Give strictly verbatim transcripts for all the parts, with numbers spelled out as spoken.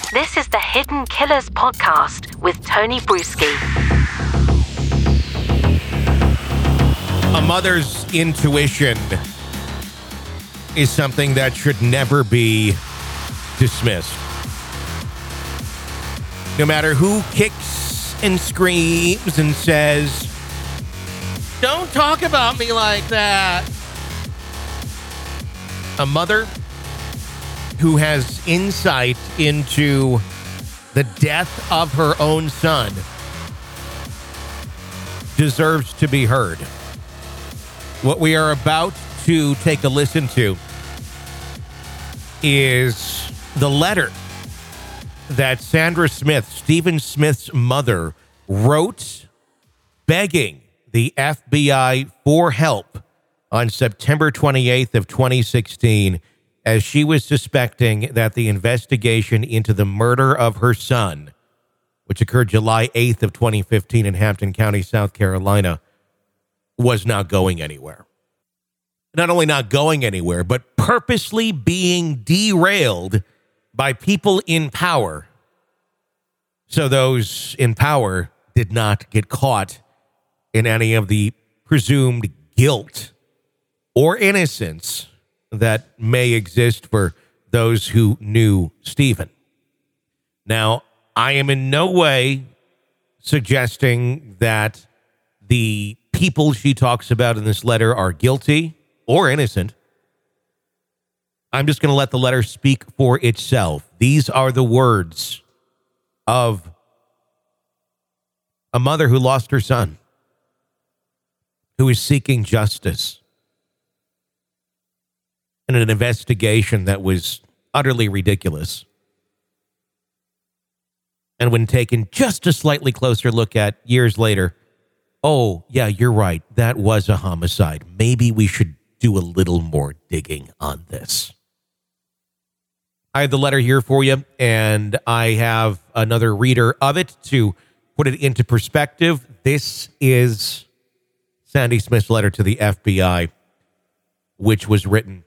This is the Hidden Killers podcast with Tony Bruschi. A mother's intuition is something that should never be dismissed. No matter who kicks and screams and says, "Don't talk about me like that." A mother who has insight into the death of her own son deserves to be heard. What we are about to take a listen to is the letter that Sandra Smith, Stephen Smith's mother, wrote begging the F B I for help on September twenty-eighth of twenty sixteen, as she was suspecting that the investigation into the murder of her son, which occurred July eighth of twenty fifteen in Hampton County, South Carolina, was not going anywhere. Not only not going anywhere, but purposely being derailed by people in power, so those in power did not get caught in any of the presumed guilt or innocence that may exist for those who knew Stephen. Now, I am in no way suggesting that the people she talks about in this letter are guilty or innocent. I'm just going to let the letter speak for itself. These are the words of a mother who lost her son, who is seeking justice in an investigation that was utterly ridiculous. And when taken just a slightly closer look at years later, oh, yeah, you're right, that was a homicide. Maybe we should do a little more digging on this. I have the letter here for you, and I have another reader of it to put it into perspective. This is Sandy Smith's letter to the F B I, which was written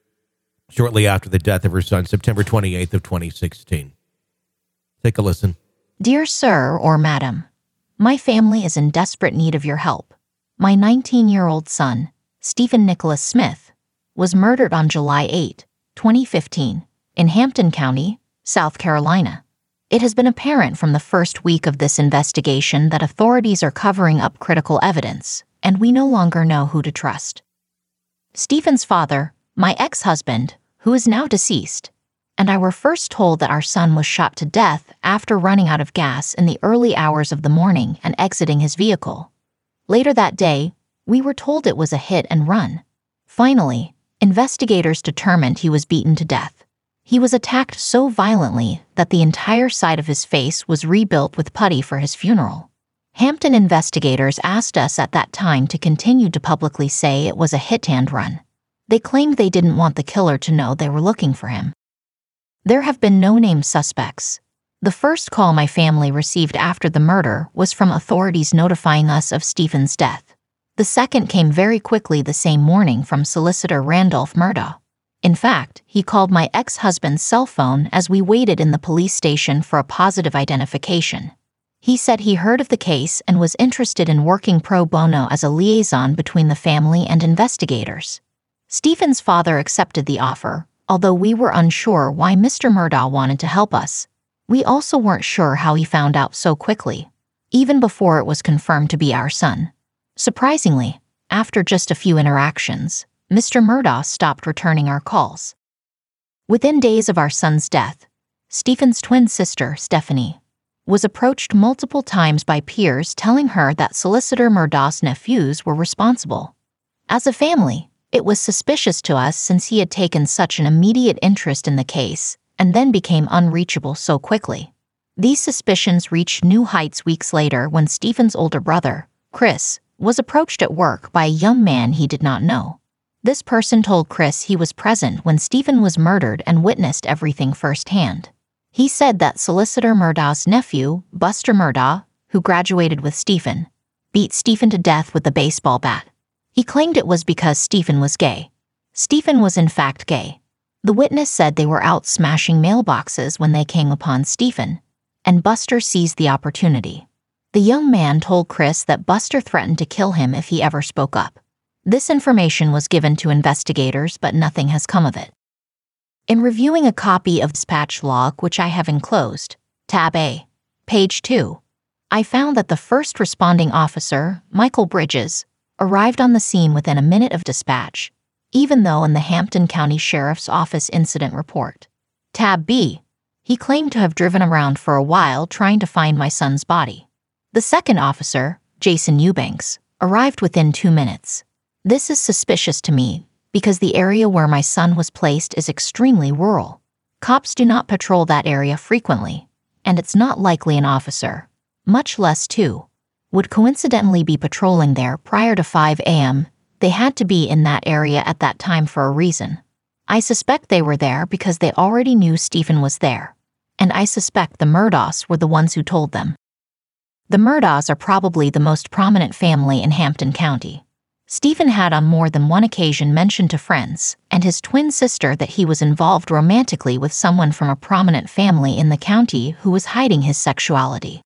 shortly after the death of her son, September twenty-eighth of twenty sixteen. Take a listen. Dear Sir or Madam, my family is in desperate need of your help. My nineteen-year-old son, Stephen Nicholas Smith, was murdered on July eighth, twenty fifteen, in Hampton County, South Carolina. It has been apparent from the first week of this investigation that authorities are covering up critical evidence, and we no longer know who to trust. Stephen's father, my ex-husband, who is now deceased, and I were first told that our son was shot to death after running out of gas in the early hours of the morning and exiting his vehicle. Later that day, we were told it was a hit and run. Finally, investigators determined he was beaten to death. He was attacked so violently that the entire side of his face was rebuilt with putty for his funeral. Hampton investigators asked us at that time to continue to publicly say it was a hit-and-run. They claimed they didn't want the killer to know they were looking for him. There have been no named suspects. The first call my family received after the murder was from authorities notifying us of Stephen's death. The second came very quickly the same morning from solicitor Randolph Murdaugh. In fact, he called my ex-husband's cell phone as we waited in the police station for a positive identification. He said he heard of the case and was interested in working pro bono as a liaison between the family and investigators. Stephen's father accepted the offer, although we were unsure why Mister Murdaugh wanted to help us. We also weren't sure how he found out so quickly, even before it was confirmed to be our son. Surprisingly, after just a few interactions, Mister Murdaugh stopped returning our calls. Within days of our son's death, Stephen's twin sister, Stephanie, was approached multiple times by peers telling her that Solicitor Murdaugh's nephews were responsible. As a family, it was suspicious to us since he had taken such an immediate interest in the case and then became unreachable so quickly. These suspicions reached new heights weeks later when Stephen's older brother, Chris, was approached at work by a young man he did not know. This person told Chris he was present when Stephen was murdered and witnessed everything firsthand. He said that Solicitor Murdaugh's nephew, Buster Murdaugh, who graduated with Stephen, beat Stephen to death with a baseball bat. He claimed it was because Stephen was gay. Stephen was in fact gay. The witness said they were out smashing mailboxes when they came upon Stephen, and Buster seized the opportunity. The young man told Chris that Buster threatened to kill him if he ever spoke up. This information was given to investigators, but nothing has come of it. In reviewing a copy of dispatch log, which I have enclosed, tab A, page two, I found that the first responding officer, Michael Bridges, arrived on the scene within a minute of dispatch, even though in the Hampton County Sheriff's Office incident report, tab B, he claimed to have driven around for a while trying to find my son's body. The second officer, Jason Eubanks, arrived within two minutes. This is suspicious to me because the area where my son was placed is extremely rural. Cops do not patrol that area frequently, and it's not likely an officer, much less two, would coincidentally be patrolling there prior to five a m They had to be in that area at that time for a reason. I suspect they were there because they already knew Stephen was there, and I suspect the Murdaughs were the ones who told them. The Murdaughs are probably the most prominent family in Hampton County. Stephen had on more than one occasion mentioned to friends and his twin sister that he was involved romantically with someone from a prominent family in the county who was hiding his sexuality.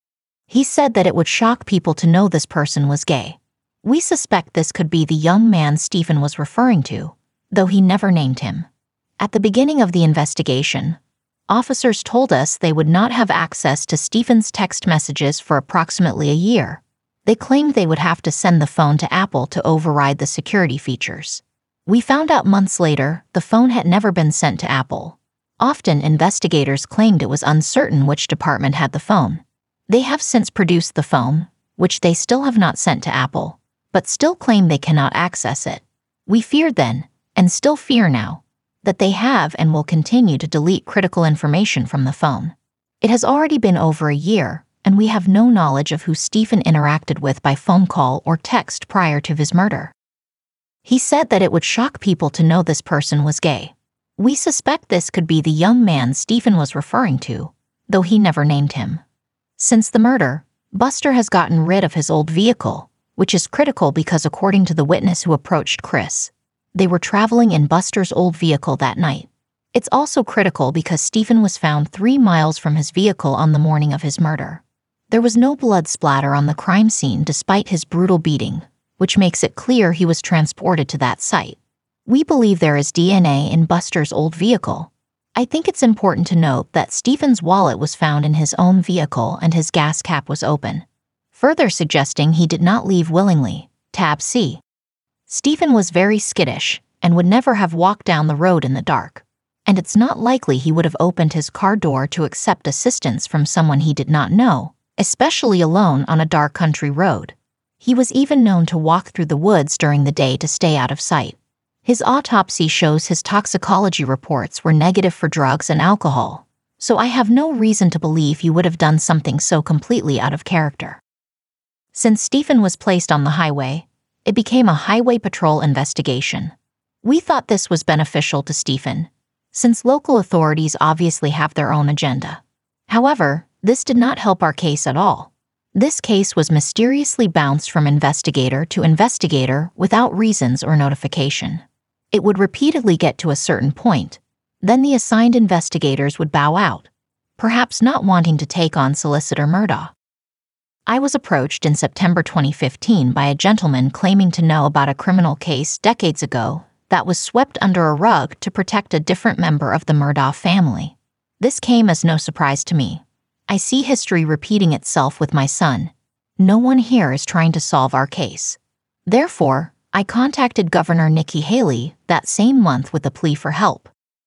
He said that it would shock people to know this person was gay. We suspect this could be the young man Stephen was referring to, though he never named him. At the beginning of the investigation, officers told us they would not have access to Stephen's text messages for approximately a year. They claimed they would have to send the phone to Apple to override the security features. We found out months later the phone had never been sent to Apple. Often investigators claimed it was uncertain which department had the phone. They have since produced the phone, which they still have not sent to Apple, but still claim they cannot access it. We feared then, and still fear now, that they have and will continue to delete critical information from the phone. It has already been over a year, and we have no knowledge of who Stephen interacted with by phone call or text prior to his murder. He said that it would shock people to know this person was gay. We suspect this could be the young man Stephen was referring to, though he never named him. Since the murder, Buster has gotten rid of his old vehicle, which is critical because according to the witness who approached Chris, they were traveling in Buster's old vehicle that night. It's also critical because Stephen was found three miles from his vehicle on the morning of his murder. There was no blood splatter on the crime scene despite his brutal beating, which makes it clear he was transported to that site. We believe there is D N A in Buster's old vehicle. I think it's important to note that Stephen's wallet was found in his own vehicle and his gas cap was open, further suggesting he did not leave willingly. Tab C. Stephen was very skittish and would never have walked down the road in the dark, and it's not likely he would have opened his car door to accept assistance from someone he did not know, especially alone on a dark country road. He was even known to walk through the woods during the day to stay out of sight. His autopsy shows his toxicology reports were negative for drugs and alcohol, so I have no reason to believe he would have done something so completely out of character. Since Stephen was placed on the highway, it became a highway patrol investigation. We thought this was beneficial to Stephen, since local authorities obviously have their own agenda. However, this did not help our case at all. This case was mysteriously bounced from investigator to investigator without reasons or notification. It would repeatedly get to a certain point, then the assigned investigators would bow out, perhaps not wanting to take on Solicitor Murdaugh. I was approached in September twenty fifteen by a gentleman claiming to know about a criminal case decades ago that was swept under a rug to protect a different member of the Murdaugh family. This came as no surprise to me. I see history repeating itself with my son. No one here is trying to solve our case. Therefore, I contacted Governor Nikki Haley that same month with a plea for help.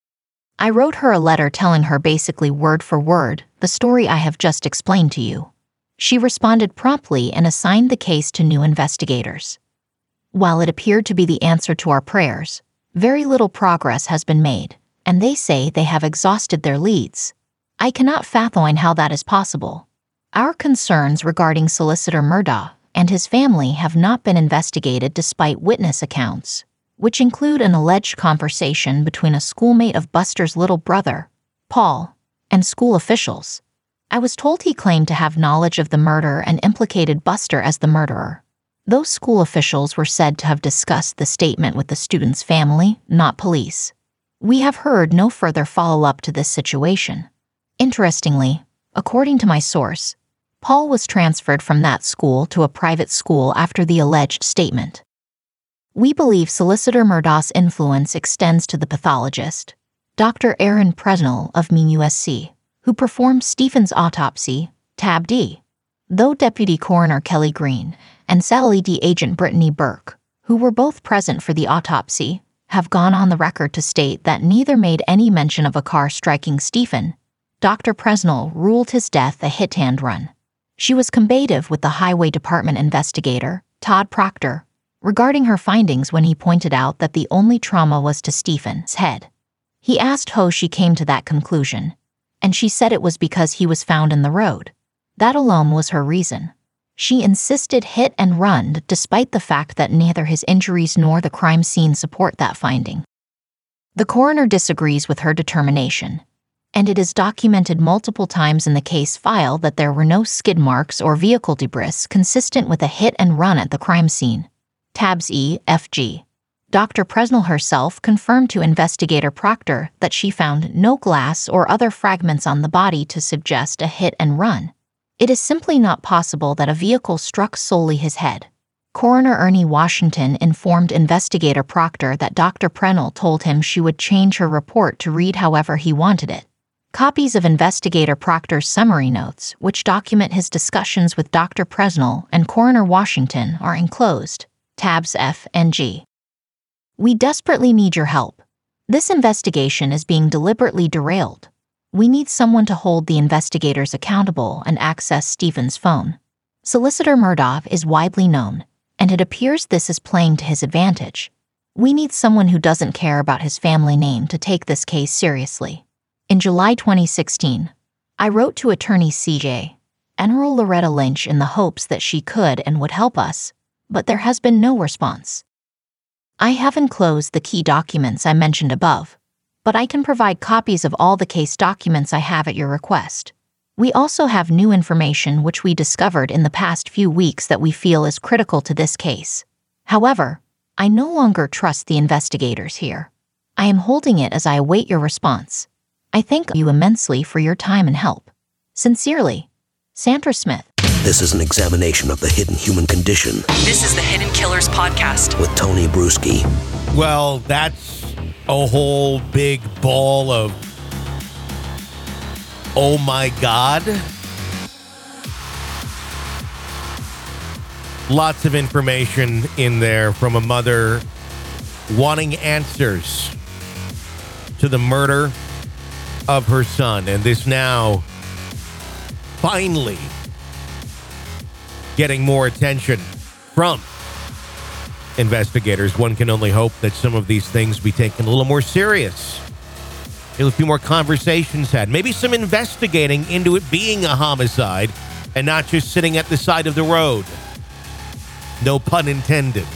I wrote her a letter telling her basically word for word the story I have just explained to you. She responded promptly and assigned the case to new investigators. While it appeared to be the answer to our prayers, very little progress has been made, and they say they have exhausted their leads. I cannot fathom how that is possible. Our concerns regarding Solicitor Murdaugh and his family have not been investigated despite witness accounts, which include an alleged conversation between a schoolmate of Buster's little brother, Paul, and school officials. I was told he claimed to have knowledge of the murder and implicated Buster as the murderer. Those school officials were said to have discussed the statement with the student's family, not police. We have heard no further follow-up to this situation. Interestingly, according to my source, Paul was transferred from that school to a private school after the alleged statement. We believe Solicitor Murdaugh's influence extends to the pathologist, Doctor Aaron Presnell of Mean U S C, who performed Stephen's autopsy, tab D. Though Deputy Coroner Kelly Green and S A L E D agent Brittany Burke, who were both present for the autopsy, have gone on the record to state that neither made any mention of a car striking Stephen, Doctor Presnell ruled his death a hit-and run. She was combative with the Highway Department investigator, Todd Proctor, regarding her findings when he pointed out that the only trauma was to Stephen's head. He asked how she came to that conclusion, and she said it was because he was found in the road. That alone was her reason. She insisted hit and run despite the fact that neither his injuries nor the crime scene support that finding. The coroner disagrees with her determination, and it is documented multiple times in the case file that there were no skid marks or vehicle debris consistent with a hit and run at the crime scene. Tabs E F G. Doctor Presnell herself confirmed to investigator Proctor that she found no glass or other fragments on the body to suggest a hit and run. It is simply not possible that a vehicle struck solely his head. Coroner Ernie Washington informed investigator Proctor that Doctor Presnell told him she would change her report to read however he wanted it. Copies of investigator Proctor's summary notes, which document his discussions with Doctor Presnell and Coroner Washington, are enclosed. Tabs F and G. We desperately need your help. This investigation is being deliberately derailed. We need someone to hold the investigators accountable and access Stephen's phone. Solicitor Murdaugh is widely known, and it appears this is playing to his advantage. We need someone who doesn't care about his family name to take this case seriously. In July twenty sixteen, I wrote to attorney C J Enroll Loretta Lynch in the hopes that she could and would help us, but there has been no response. I have enclosed the key documents I mentioned above, but I can provide copies of all the case documents I have at your request. We also have new information which we discovered in the past few weeks that we feel is critical to this case. However, I no longer trust the investigators here. I am holding it as I await your response. I thank you immensely for your time and help. Sincerely, Sandra Smith. This is an examination of the hidden human condition. This is the Hidden Killers Podcast with Tony Bruschi. Well, that's a whole big ball of, oh my God. Lots of information in there from a mother wanting answers to the murder of her son. And this now finally getting more attention from investigators. One can only hope that some of these things be taken a little more serious. There'll be more conversations had. Maybe some investigating into it being a homicide and not just sitting at the side of the road. No pun intended.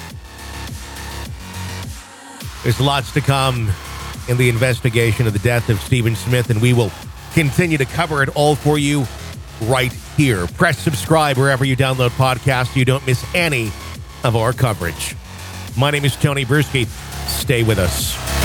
There's lots to come in the investigation of the death of Stephen Smith, and we will continue to cover it all for you right here. Press subscribe wherever you download podcasts so you don't miss any of our coverage. My name is Tony Bruschi. Stay with us.